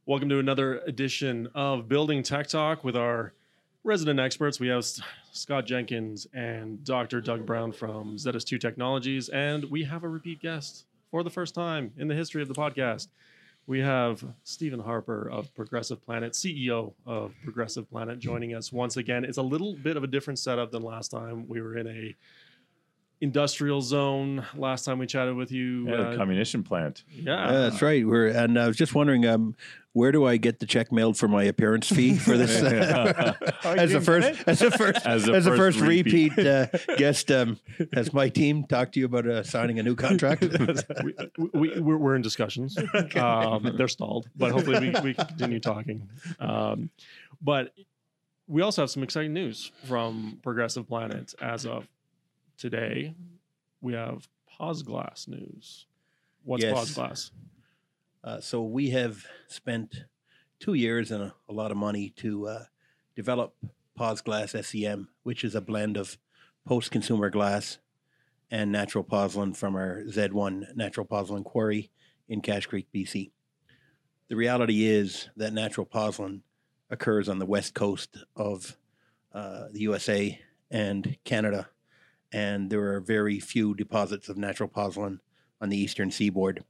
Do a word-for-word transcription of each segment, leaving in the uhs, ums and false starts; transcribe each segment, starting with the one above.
Welcome to another edition of Building Tech Talk with our resident experts. We have S- Scott Jenkins and Doctor Doug Brown from Z S two Technologies, and we have a repeat guest for the first time in the history of the podcast. We have Stephen Harper of Progressive Planet, C E O of Progressive Planet, joining us once again. It's a little bit of a different setup than last time. We were in a industrial zone last time we chatted with you. Yeah, uh, the comminution plant. Yeah, Yeah, that's right. We're and I was just wondering, um, where do I get the check mailed for my appearance fee for this? Uh, as the first, as the first, As as, the the first first repeat, uh, guest, um, has my team talked to you about uh, signing a new contract? we, we, we're, we're in discussions. Um, they're stalled, but hopefully we, we can continue talking. Um, but we also have some exciting news from Progressive Planet as of today. We have Pause Glass news. What's Yes. Pause Glass? Uh, so we have spent two years and a, a lot of money to uh, develop Pause Glass S E M, which is a blend of post-consumer glass and natural pozzolan from our Z one natural pozzolan quarry in Cache Creek, B C. The reality is that natural pozzolan occurs on the west coast of uh, the U S A and Canada, and there are very few deposits of natural pozzolan on the eastern seaboard.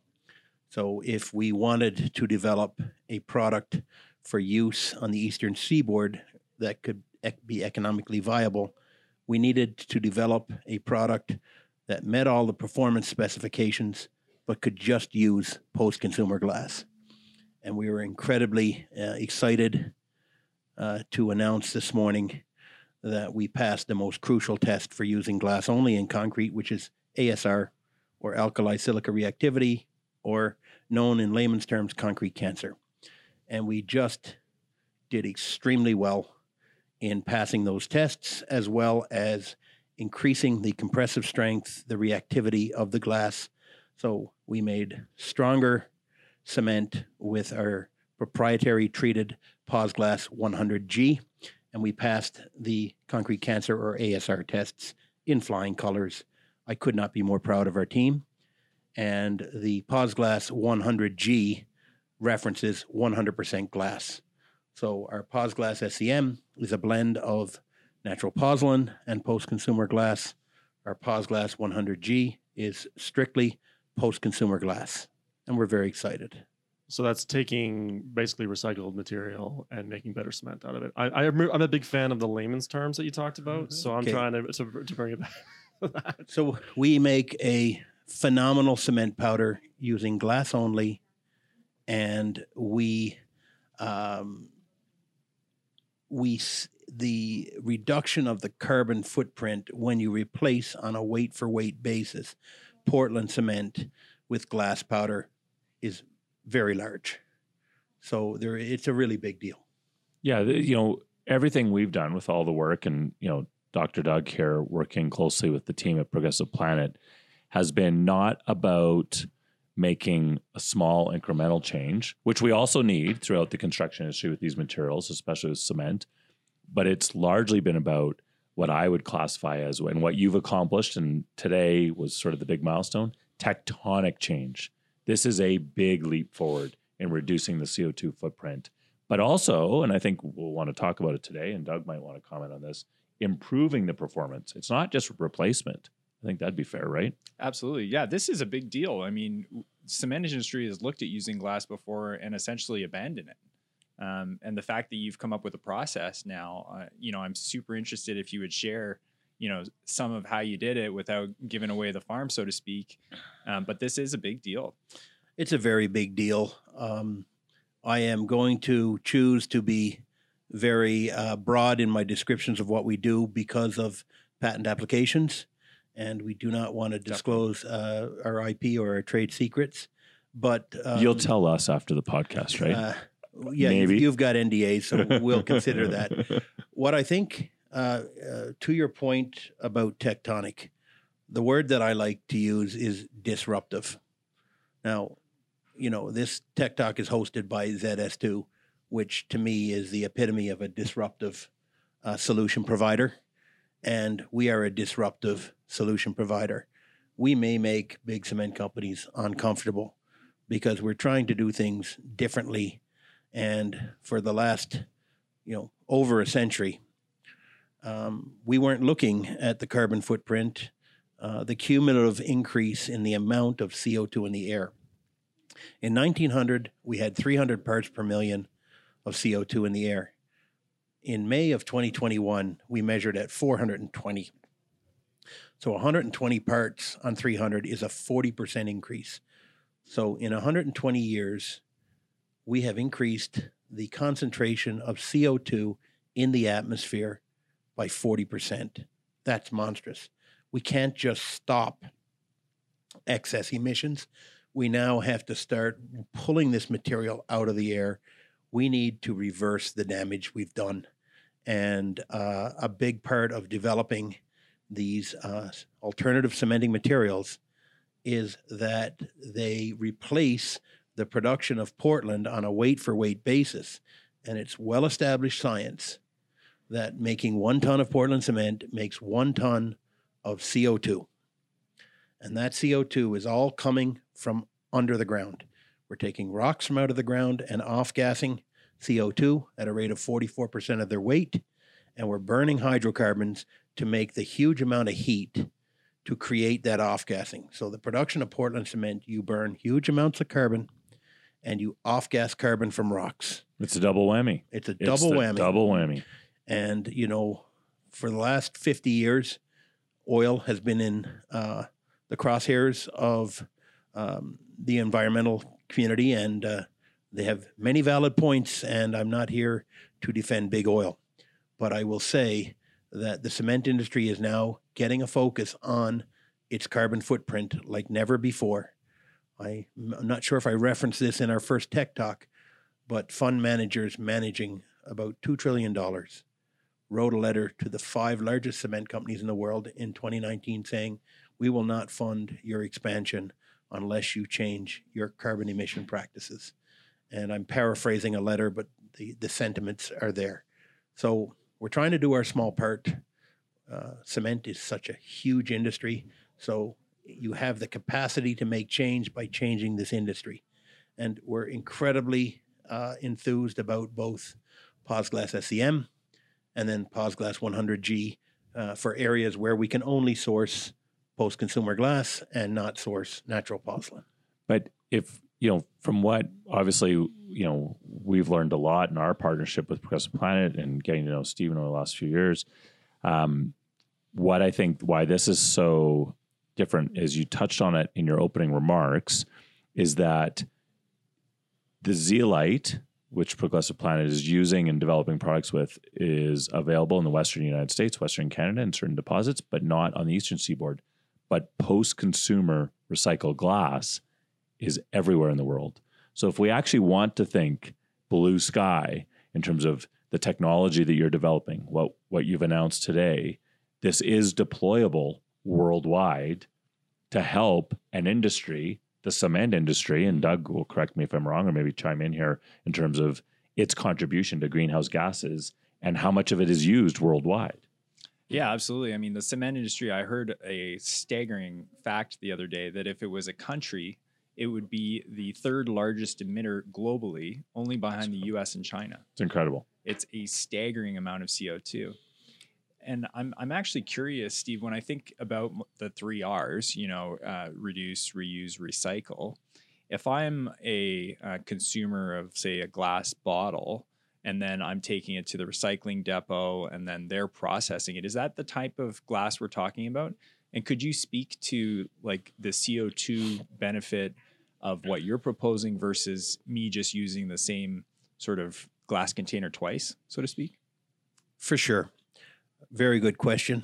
So if we wanted to develop a product for use on the eastern seaboard that could ec- be economically viable, we needed to develop a product that met all the performance specifications but could just use post-consumer glass. And we were incredibly uh, excited uh, to announce this morning that we passed the most crucial test for using glass only in concrete, which is A S R, or alkali silica reactivity, or known in layman's terms, concrete cancer. And we just did extremely well in passing those tests, as well as increasing the compressive strength, the reactivity of the glass. So we made stronger cement with our proprietary treated Pause Glass one hundred G, and we passed the concrete cancer or A S R tests in flying colors. I could not be more proud of our team. And the Pause Glass one hundred G references one hundred percent glass. So our Pause Glass S E M is a blend of natural pozzolan and post-consumer glass. Our Pause Glass one hundred G is strictly post-consumer glass, and we're very excited. So that's taking basically recycled material and making better cement out of it. I, I, I'm a big fan of the layman's terms that you talked about, so I'm Okay. trying to, to, to bring it back. So we make a phenomenal cement powder using glass only, and we um, we s- the reduction of the carbon footprint when you replace on a weight for weight basis Portland cement with glass powder is very large. So there, it's a really big deal. Yeah, the, you know, everything we've done with all the work and, you know, Doctor Doug here working closely with the team at Progressive Planet has been not about making a small incremental change, which we also need throughout the construction industry with these materials, especially with cement, but it's largely been about what I would classify as, and what you've accomplished, and today was sort of the big milestone, tectonic change. This is a big leap forward in reducing the C O two footprint, but also, and I think we'll want to talk about it today, and Doug might want to comment on this, improving the performance. It's not just replacement. I think that'd be fair, right? Absolutely. Yeah, this is a big deal. I mean, cement industry has looked at using glass before and essentially abandoned it. Um, and the fact that you've come up with a process now, uh, you know, I'm super interested if you would share, you know, some of how you did it without giving away the farm, so to speak. Um, but this is a big deal. It's a very big deal. Um, I am going to choose to be very uh, broad in my descriptions of what we do because of patent applications, and we do not want to disclose uh, our I P or our trade secrets. But um, You'll tell us after the podcast, right? Uh, yeah, Maybe. you've, you've got N D As, so we'll consider that. What I think, uh, uh, to your point about tectonic, the word that I like to use is disruptive. Now, you know, this Tech Talk is hosted by Z S two, which to me is the epitome of a disruptive uh, solution provider. And we are a disruptive solution provider. We may make big cement companies uncomfortable because we're trying to do things differently And for the last, you know, over a century, um, we weren't looking at the carbon footprint, uh, the cumulative increase in the amount of C O two in the air. In nineteen hundred, we had three hundred parts per million of C O two in the air. In May of twenty twenty-one, we measured at four hundred twenty. So one hundred twenty parts on three hundred is a forty percent increase. So in one hundred twenty years, we have increased the concentration of C O two in the atmosphere by forty percent. That's monstrous. We can't just stop excess emissions. We now have to start pulling this material out of the air. We need to reverse the damage we've done. And uh, a big part of developing these uh, alternative cementing materials is that they replace the production of Portland on a weight-for-weight basis. And it's well-established science that making one ton of Portland cement makes one ton of C O two. And that C O two is all coming from under the ground. We're taking rocks from out of the ground and off-gassing C O two at a rate of forty-four percent of their weight, and we're burning hydrocarbons to make the huge amount of heat to create that off-gassing. So the production of Portland cement, you burn huge amounts of carbon and you off-gas carbon from rocks. It's a double whammy. It's a It's double the whammy. Double whammy. And, you know, for the last fifty years, oil has been in uh, the crosshairs of um, the environmental community, and uh, they have many valid points, and I'm not here to defend big oil. But I will say that the cement industry is now getting a focus on its carbon footprint like never before. I, I'm not sure if I referenced this in our first Tech Talk, but fund managers managing about two trillion dollars wrote a letter to the five largest cement companies in the world in twenty nineteen saying, we will not fund your expansion unless you change your carbon emission practices. And I'm paraphrasing a letter, but the, the sentiments are there. So we're trying to do our small part. Uh, cement is such a huge industry. So you have the capacity to make change by changing this industry. And we're incredibly uh, enthused about both PosGlass S E M and then PosGlass one hundred G uh, for areas where we can only source post-consumer glass and not source natural porcelain. But if, you know, from what obviously, you know, we've learned a lot in our partnership with Progressive Planet and getting to know Stephen over the last few years. Um, what I think why this is so different is you touched on it in your opening remarks is that the zeolite, which Progressive Planet is using and developing products with, is available in the Western United States, Western Canada, and certain deposits, but not on the Eastern Seaboard. But post-consumer recycled glass is everywhere in the world. So if we actually want to think blue sky in terms of the technology that you're developing, what, what you've announced today, this is deployable worldwide to help an industry, the cement industry, and Doug will correct me if I'm wrong or maybe chime in here in terms of its contribution to greenhouse gases and how much of it is used worldwide. Yeah, absolutely. I mean, the cement industry, I heard a staggering fact the other day that if it was a country, it would be the third largest emitter globally, only behind the U S and China. It's incredible. It's a staggering amount of C O two. And I'm I'm actually curious, Steve, when I think about the three R's, you know, uh, reduce, reuse, recycle. If I'm a, a consumer of, say, a glass bottle, and then I'm taking it to the recycling depot, and then they're processing it, is that the type of glass we're talking about? And could you speak to like the C O two benefit of what you're proposing versus me just using the same sort of glass container twice, so to speak? For sure. Very good question.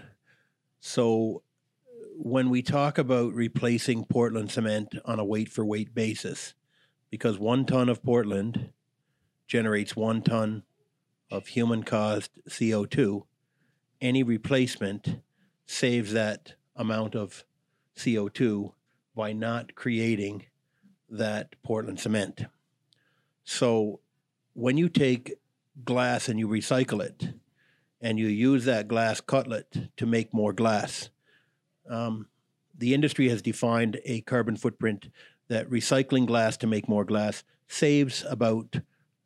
So when we talk about replacing Portland cement on a weight for weight basis, because one ton of Portland generates one ton of human caused C O two, any replacement saves that amount of C O two by not creating that Portland cement. So when you take glass and you recycle it, and you use that glass cutlet to make more glass, um, the industry has defined a carbon footprint that recycling glass to make more glass saves about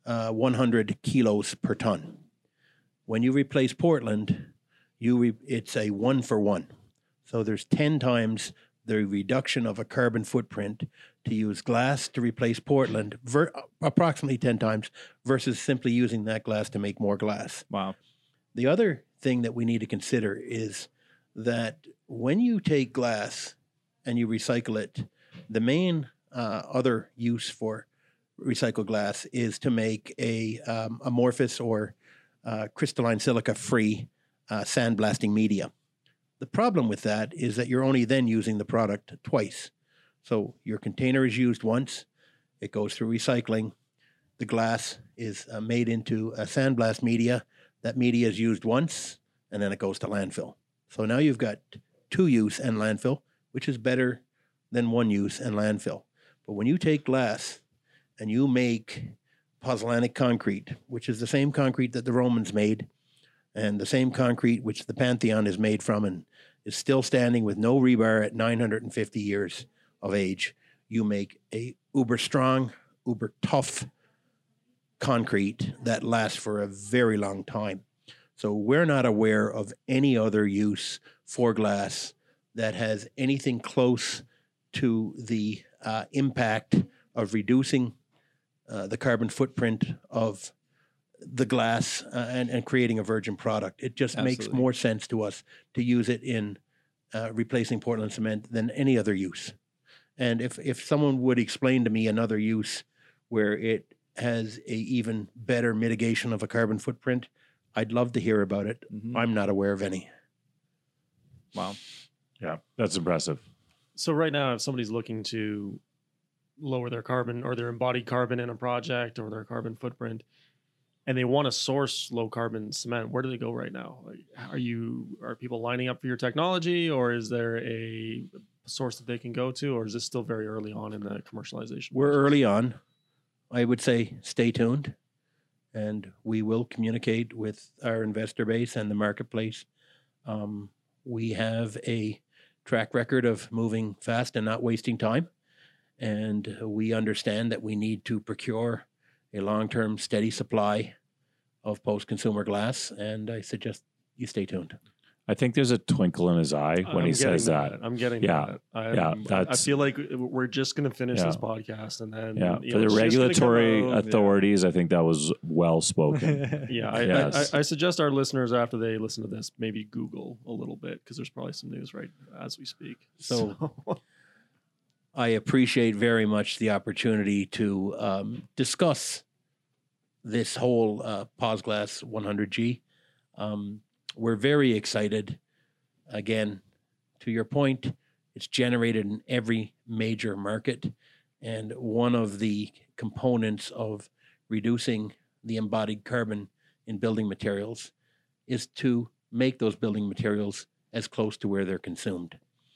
uh, one hundred kilos per ton. When you replace Portland, you re- it's a one for one. So there's ten times the reduction of a carbon footprint to use glass to replace Portland, ver- approximately ten times, versus simply using that glass to make more glass. Wow. The other thing that we need to consider is that when you take glass and you recycle it, the main uh, other use for recycled glass is to make a um, amorphous or uh, crystalline silica-free uh, sandblasting media. The problem with that is that you're only then using the product twice. So your container is used once, it goes through recycling, the glass is uh, made into a sandblast media, that media is used once, and then it goes to landfill. So now you've got two use and landfill, which is better than one use and landfill. But when you take glass and you make pozzolanic concrete, which is the same concrete that the Romans made, and the same concrete which the Pantheon is made from and is still standing with no rebar at nine hundred fifty years of age, you make a uber strong, uber tough concrete that lasts for a very long time. So we're not aware of any other use for glass that has anything close to the uh, impact of reducing uh, the carbon footprint of the glass uh, and, and creating a virgin product. It just Absolutely. makes more sense to us to use it in uh, replacing Portland cement than any other use. And if, if someone would explain to me another use where it has a even better mitigation of a carbon footprint, I'd love to hear about it. Mhm. I'm not aware of any. Wow. Yeah, that's impressive. So right now, if somebody's looking to lower their carbon or their embodied carbon in a project or their carbon footprint, and they want to source low carbon cement, where do they go right now? Like, are you are people lining up for your technology, or is there a source that they can go to, or is this still very early on in the commercialization? We're process? early on. I would say stay tuned, and we will communicate with our investor base and the marketplace. Um, we have a track record of moving fast and not wasting time, and we understand that we need to procure a long-term steady supply of post-consumer glass, and I suggest you stay tuned. I think there's a twinkle in his eye when I'm he getting says that. I'm getting Yeah. that. I'm, Yeah, I that's- feel like we're just going to finish Yeah. this podcast and then Yeah, you for know, the it's just gonna come regulatory out. authorities, I think that was well spoken. Yeah, I, Yes. I, I, I suggest our listeners, after they listen to this, maybe Google a little bit because there's probably some news right as we speak. So- I appreciate very much the opportunity to um, discuss this whole uh, PosGlass one hundred G. Um, we're very excited. Again, to your point, it's generated in every major market. And one of the components of reducing the embodied carbon in building materials is to make those building materials as close to where they're consumed.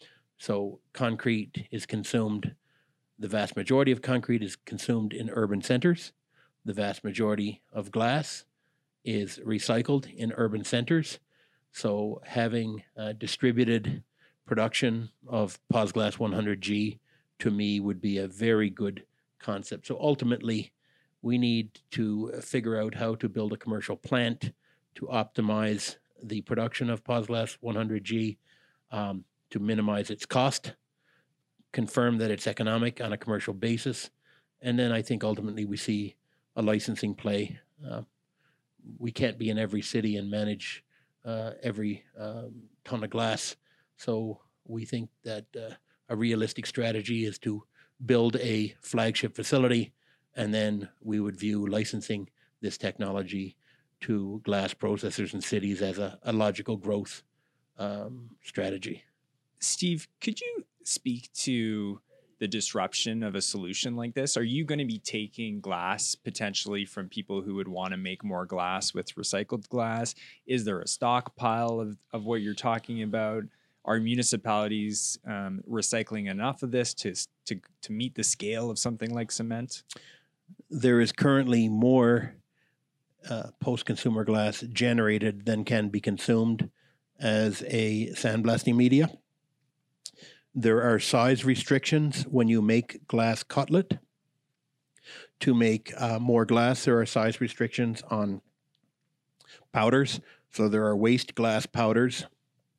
So concrete is consumed, the vast majority of concrete is consumed in urban centers. The vast majority of glass is recycled in urban centers. So having uh, distributed production of PosGlass one hundred G to me would be a very good concept. So ultimately, we need to figure out how to build a commercial plant to optimize the production of PosGlass one hundred G, um, to minimize its cost, confirm that it's economic on a commercial basis, and then I think ultimately we see a licensing play. Uh, we can't be in every city and manage uh, every um, ton of glass, so we think that uh, a realistic strategy is to build a flagship facility, and then we would view licensing this technology to glass processors in cities as a, a logical growth um, strategy. Steve, could you speak to the disruption of a solution like this? Are you going to be taking glass potentially from people who would want to make more glass with recycled glass? Is there a stockpile of, of what you're talking about? Are municipalities um, recycling enough of this to, to, to meet the scale of something like cement? There is currently more uh, post-consumer glass generated than can be consumed as a sandblasting media. There are size restrictions when you make glass cutlet to make uh, more glass. There are size restrictions on powders. So there are waste glass powders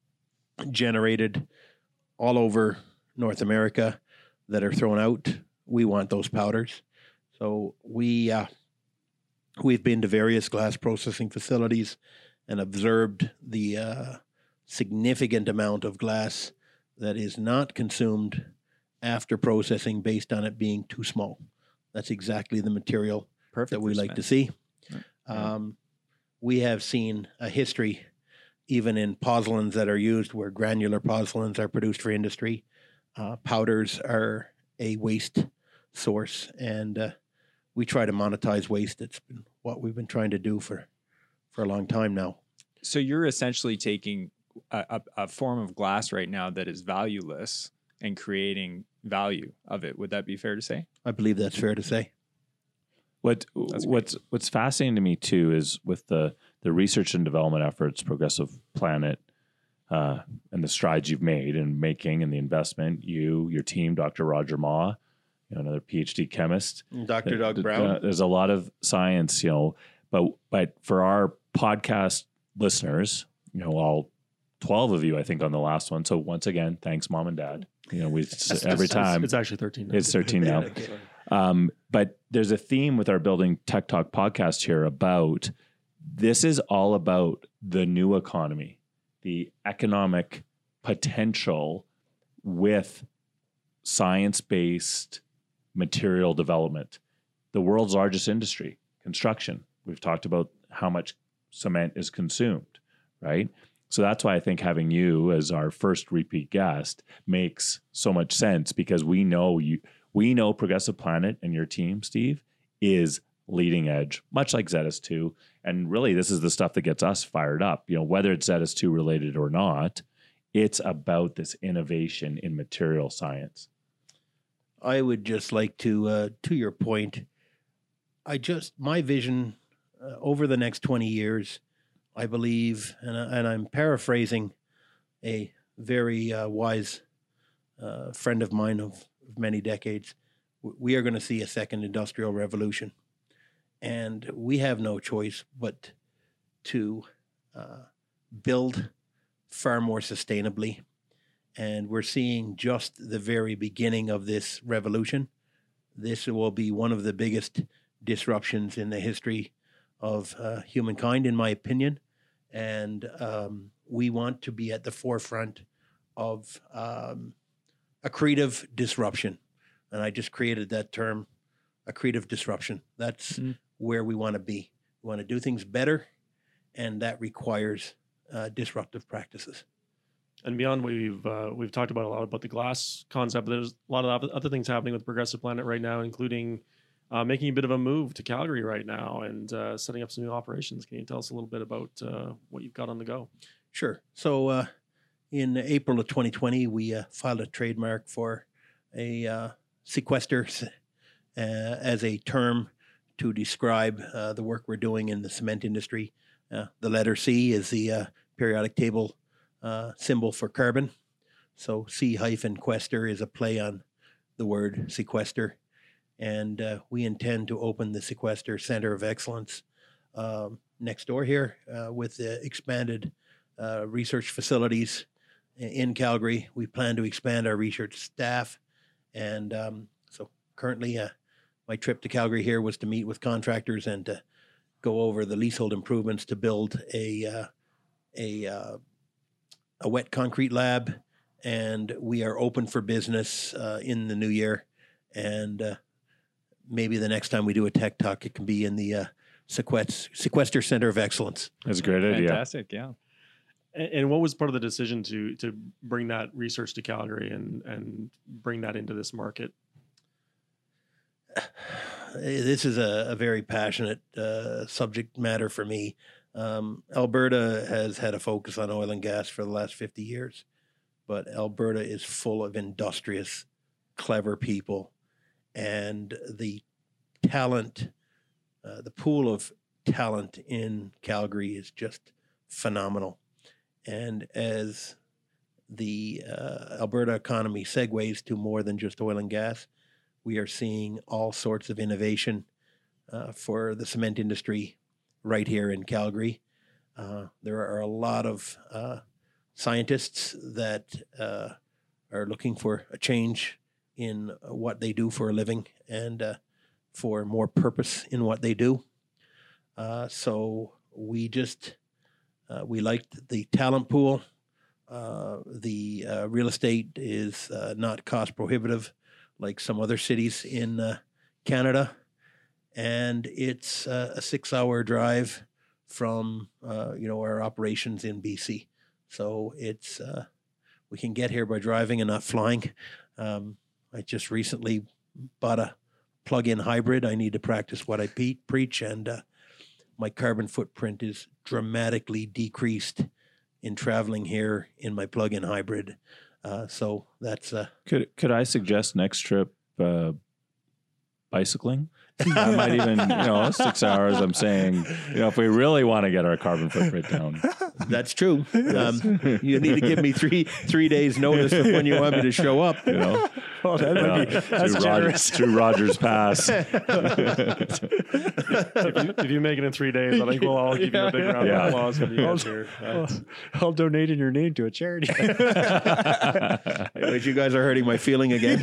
generated all over North America that are thrown out. We want those powders. So we, uh, we've been to various glass processing facilities and observed the uh, significant amount of glass that is not consumed after processing based on it being too small. That's exactly the material Perfect that we for like to cement. see. Yeah. Um, we have seen a history, even in pozzolans that are used, where granular pozzolans are produced for industry. Uh, powders are a waste source, and uh, we try to monetize waste. It's been what we've been trying to do for, for a long time now. So you're essentially taking a, a, a form of glass right now that is valueless and creating value of it. Would that be fair to say? I believe that's fair to say. What That's great. what's what's fascinating to me too is with the the research and development efforts, Progressive Planet, uh, and the strides you've made in making and the investment. You, your team, Doctor Roger Ma, you know, another PhD chemist, Doctor Doug Uh, Brown. uh, there's a lot of science, you know, but but for our podcast listeners, you know, all twelve of you, I think, on the last one. So once again, thanks, Mom and Dad. You know, we It's- every it's- time It's actually thirteen. now. it's thirteen now. Um, but there's a theme with our Building Tech Talk podcast here about this is all about the new economy, the economic potential with science-based material development. The world's largest industry, construction. We've talked about how much cement is consumed, right? So that's why I think having you as our first repeat guest makes so much sense, because we know you, we know Progressive Planet and your team, Steve, is leading edge, much like Zetas two. And really, this is the stuff that gets us fired up. You know, whether it's Zetas two related or not, it's about this innovation in material science. I would just like to, uh, to your point, I just, my vision uh, over the next twenty years, I believe, and, I- and I'm paraphrasing a very uh, wise uh, friend of mine of, of many decades, w- we are going to see a second industrial revolution. And we have no choice but to uh, build far more sustainably. And we're seeing just the very beginning of this revolution. This will be one of the biggest disruptions in the history of uh, humankind, in my opinion. And um, we want to be at the forefront of um, accretive disruption. And I just created that term, accretive disruption. That's Mm. where we want to be. We want to do things better, and that requires uh, disruptive practices. And beyond what we've uh, we've talked about a lot about the glass concept. There's a lot of other- other things happening with Progressive Planet right now, including uh, making a bit of a move to Calgary right now and uh, setting up some new operations. Can you tell us a little bit about uh, what you've got on the go? Sure. So uh, in April of twenty twenty, we uh, filed a trademark for a uh, sequester uh, as a term to describe uh, the work we're doing in the cement industry. Uh, the letter C is the uh, periodic table uh, symbol for carbon. So C hyphen quester is a play on the word sequester. And uh, we intend to open the Sequester Center of Excellence um, next door here uh, with the expanded uh, research facilities in Calgary. We plan to expand our research staff. And um, so currently uh, my trip to Calgary here was to meet with contractors and to go over the leasehold improvements to build a uh, a uh, a wet concrete lab, and we are open for business uh, in the new year. And uh, maybe the next time we do a tech talk, it can be in the uh, Sequest- Sequester Center of Excellence. That's a great idea. Fantastic, yeah. And, and what was part of the decision to to bring that research to Calgary and and bring that into this market? This is a, a very passionate uh, subject matter for me. Um, Alberta has had a focus on oil and gas for the last fifty years, but Alberta is full of industrious, clever people, and the talent, uh, the pool of talent in Calgary is just phenomenal. And as the uh, Alberta economy segues to more than just oil and gas, we are seeing all sorts of innovation uh, for the cement industry right here in Calgary. Uh, there are a lot of uh, scientists that uh, are looking for a change in what they do for a living and uh, for more purpose in what they do. Uh, so we just, uh, we liked the talent pool. Uh, the uh, real estate is uh, not cost prohibitive like some other cities in uh, Canada. And it's uh, a six hour drive from, uh, you know, our operations in B C. So it's, uh, we can get here by driving and not flying. Um, I just recently bought a plug-in hybrid. I need to practice what I pe- preach, and uh, my carbon footprint is dramatically decreased in traveling here in my plug-in hybrid. Uh, so that's uh, Could could I suggest next trip uh, bicycling? I might even, you know, six hours. I'm saying, you know, if we really want to get our carbon footprint down. that's true. Um, you need to give me three three days notice of when you want me to show up. You know, Well, that uh, might be, that's through, generous. Rogers, through Rogers Pass. if, you, if you make it in three days, I think we'll all give you a big round Yeah. of applause when you get here. That's- I'll donate in your name to a charity. Anyways, you guys are hurting my feeling again.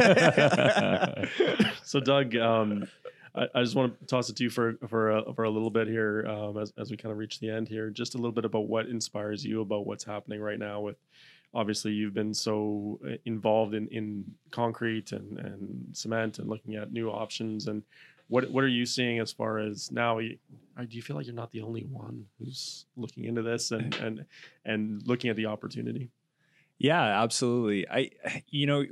So, Doug, um, I, I just want to toss it to you for for a, for a little bit here um, as as we kind of reach the end here. Just a little bit about what inspires you about what's happening right now. With obviously, you've been so involved in, in concrete and, and cement and looking at new options. And what what are you seeing as far as now? You, do you feel like you're not the only one who's looking into this and and and looking at the opportunity? Yeah, absolutely. I, you know,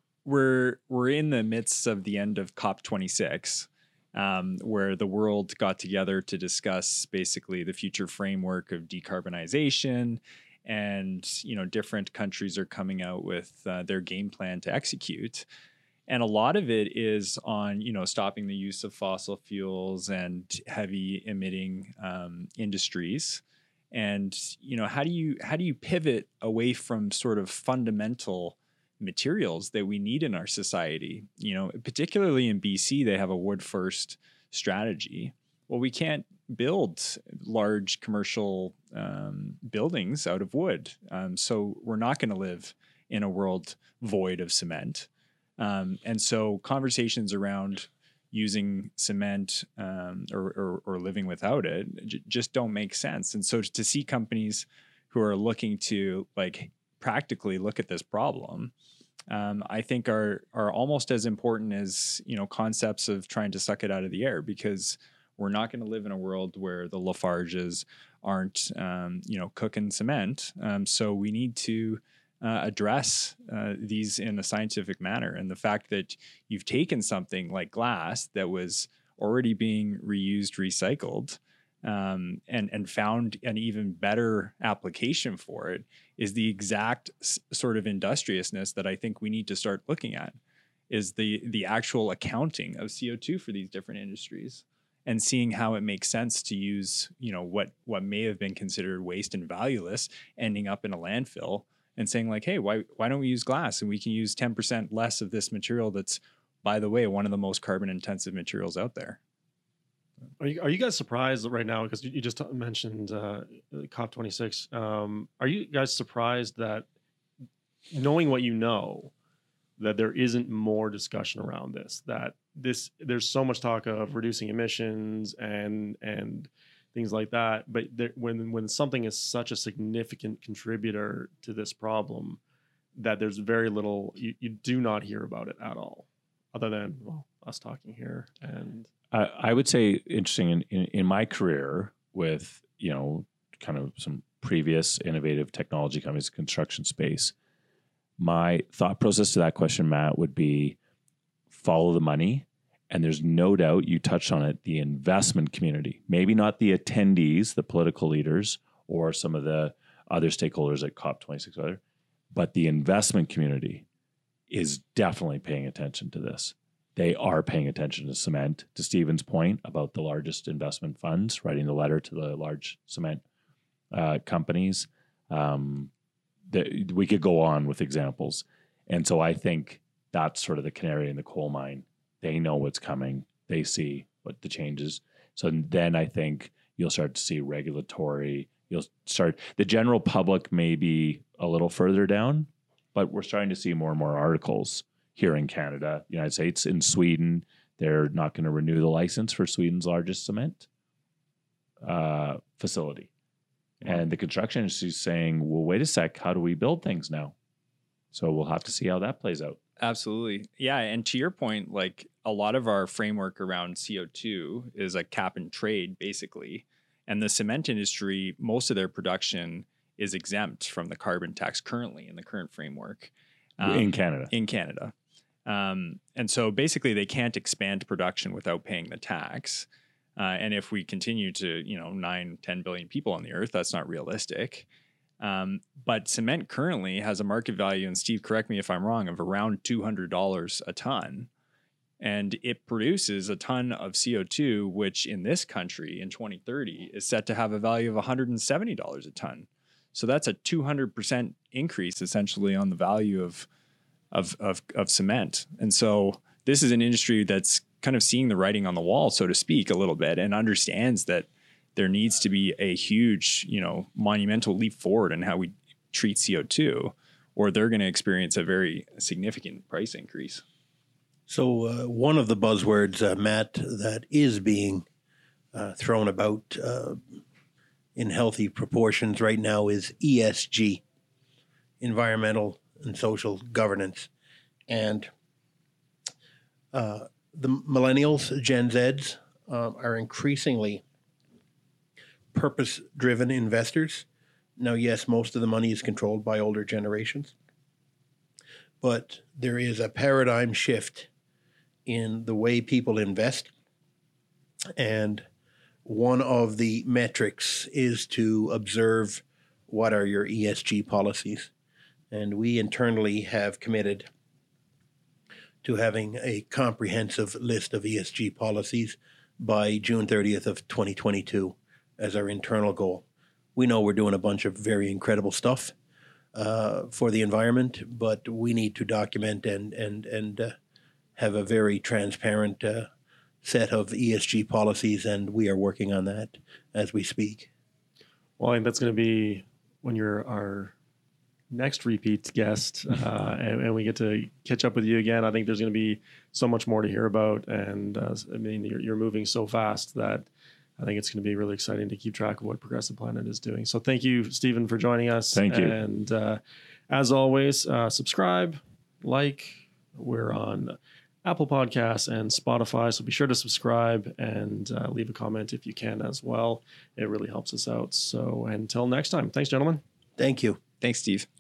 we're we're in the midst of the end of COP twenty-six, um, where the world got together to discuss basically the future framework of decarbonization, and you know, different countries are coming out with uh, their game plan to execute, and a lot of it is on you know stopping the use of fossil fuels and heavy emitting um, industries. And you know, how do you how do you pivot away from sort of fundamental materials that we need in our society? You know, particularly in B C, they have a wood first strategy. Well, we can't build large commercial um, buildings out of wood, um, so we're not going to live in a world void of cement. Um, and so, conversations around using cement um, or, or, or living without it j- just don't make sense. And so to see companies who are looking to like practically look at this problem, um, I think are are almost as important as, you know, concepts of trying to suck it out of the air, because we're not going to live in a world where the Lafarges aren't, um, you know, cooking cement. Um, so we need to Uh, address uh, these in a scientific manner. And the fact that you've taken something like glass that was already being reused, recycled, um, and and found an even better application for it is the exact s- sort of industriousness that I think we need to start looking at, is the the actual accounting of C O two for these different industries, and seeing how it makes sense to use, you know, what what may have been considered waste and valueless ending up in a landfill, and saying like, hey, why why don't we use glass, and we can use ten percent less of this material that's, by the way, one of the most carbon intensive materials out there. Are you, are you guys surprised right now, because you, you just mentioned uh, COP twenty-six, um, are you guys surprised that, knowing what you know, that there isn't more discussion around this, that this there's so much talk of reducing emissions and and things like that, but there, when when something is such a significant contributor to this problem, that there's very little, you, you do not hear about it at all, other than, well, us talking here. And I, I would say interesting in, in, in my career with, you know, kind of some previous innovative technology companies, construction space, my thought process to that question, Matt, would be follow the money. And there's no doubt, you touched on it, the investment community, maybe not the attendees, the political leaders, or some of the other stakeholders at COP twenty-six, but the investment community is definitely paying attention to this. They are paying attention to cement, to Stephen's point about the largest investment funds writing the letter to the large cement uh, companies. Um, the, we could go on with examples. And so I think that's sort of the canary in the coal mine they know what's coming. They see what the changes. So then I think you'll start to see regulatory, you'll start, the general public may be a little further down, but we're starting to see more and more articles here in Canada, United States, in Sweden. They're not going to renew the license for Sweden's largest cement uh, facility. And the construction industry is saying, well, wait a sec, how do we build things now? So we'll have to see how that plays out. Absolutely. Yeah. And to your point, like a lot of our framework around C O two is a cap and trade, basically. And the cement industry, most of their production is exempt from the carbon tax currently in the current framework. Um, in Canada. In Canada. Um, and so basically they can't expand production without paying the tax. Uh, and if we continue to, you know, nine, ten billion people on the earth, that's not realistic. Um, but cement currently has a market value, and Steve, correct me if I'm wrong, of around two hundred dollars a ton. And it produces a ton of C O two, which in this country in twenty thirty is set to have a value of one hundred seventy dollars a ton. So that's a two hundred percent increase essentially on the value of, of, of, of cement. And so this is an industry that's kind of seeing the writing on the wall, so to speak, a little bit, and understands that there needs to be a huge, you know, monumental leap forward in how we treat C O two, or they're going to experience a very significant price increase. So uh, one of the buzzwords, uh, Matt, that is being uh, thrown about uh, in healthy proportions right now is E S G, environmental and social governance. And uh, the millennials, Gen Zs, um, are increasingly purpose-driven investors. Now, yes, most of the money is controlled by older generations, but there is a paradigm shift in the way people invest. And one of the metrics is to observe what are your E S G policies. And we internally have committed to having a comprehensive list of E S G policies by June thirtieth of twenty twenty-two as our internal goal. We know we're doing a bunch of very incredible stuff uh, for the environment, but we need to document and and and uh, have a very transparent uh, set of E S G policies, and we are working on that as we speak. Well, I think that's going to be when you're our next repeat guest, uh, and, and we get to catch up with you again. I think there's going to be so much more to hear about, and uh, I mean, you're, you're moving so fast that I think it's going to be really exciting to keep track of what Progressive Planet is doing. So thank you, Stephen, for joining us. Thank you. And uh, as always, uh, subscribe, like. We're on Apple Podcasts and Spotify, so be sure to subscribe and uh, leave a comment if you can as well. It really helps us out. So until next time, thanks, gentlemen. Thank you. Thanks, Steve.